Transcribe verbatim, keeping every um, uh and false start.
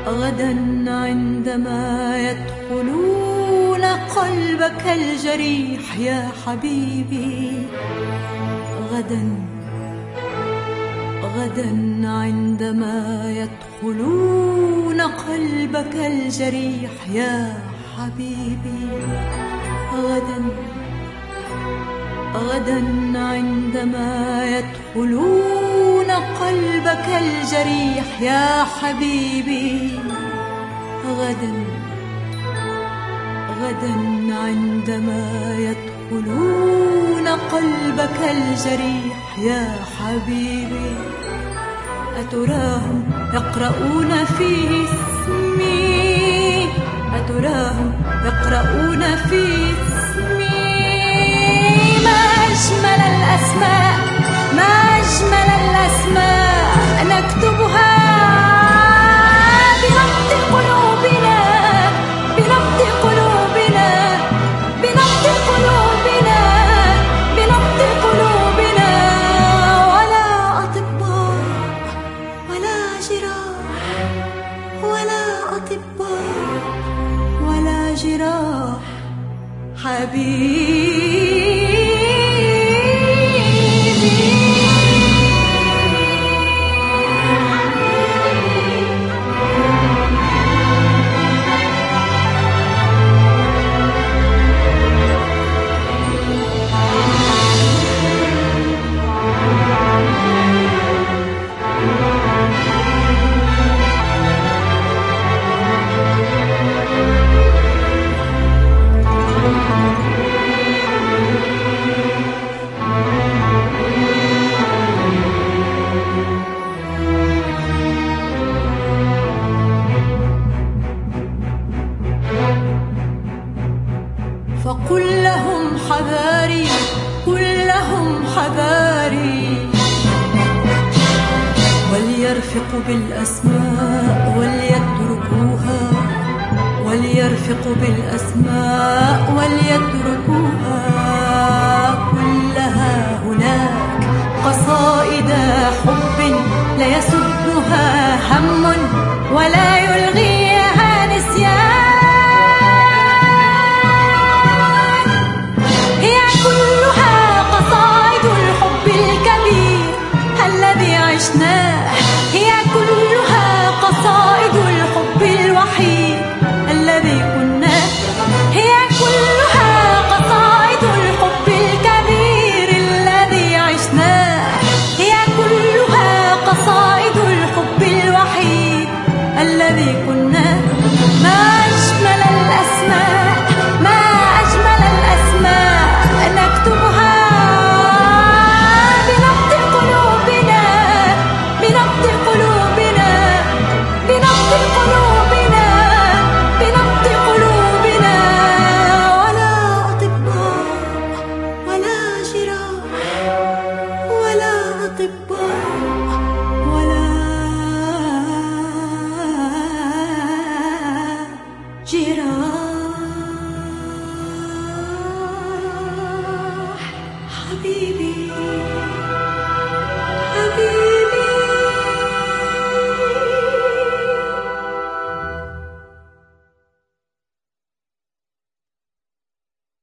غدا عندما يدخلون قلبك الجريح يا حبيبي، غدا غدا عندما يدخلون قلبك الجريح يا حبيبي، غدا غدا عندما يدخلون قلبك الجريح يا حبيبي، غدا غدا عندما يدخلون قلبك الجريح يا حبيبي. أتراهم يقرؤون فيه اسمي، أتراهم يقرؤون فيه اسمي. ما أجمل الأسماء، ما أجمل الأسماء نكتبها بنبض قلوبنا، بنبض قلوبنا، بنبض قلوبنا، بنبض قلوبنا. ولا أطباء ولا جراح، ولا أطباء ولا جراح حبيبي. فقل لهم حذاري، قل لهم حذاري، وليرفقوا بالأسماء وليتركوها، وليرفقوا بالأسماء وليتركوها. كلها هناك قصائد حب لا يسدها هم ولا يلغيها نسيان. هي كلها قصائد الحب الوحيد الذي كنا، هي كلها قصائد الحب الكبير الذي عشناه، هي كلها قصائد الحب الوحيد الذي كنا. ما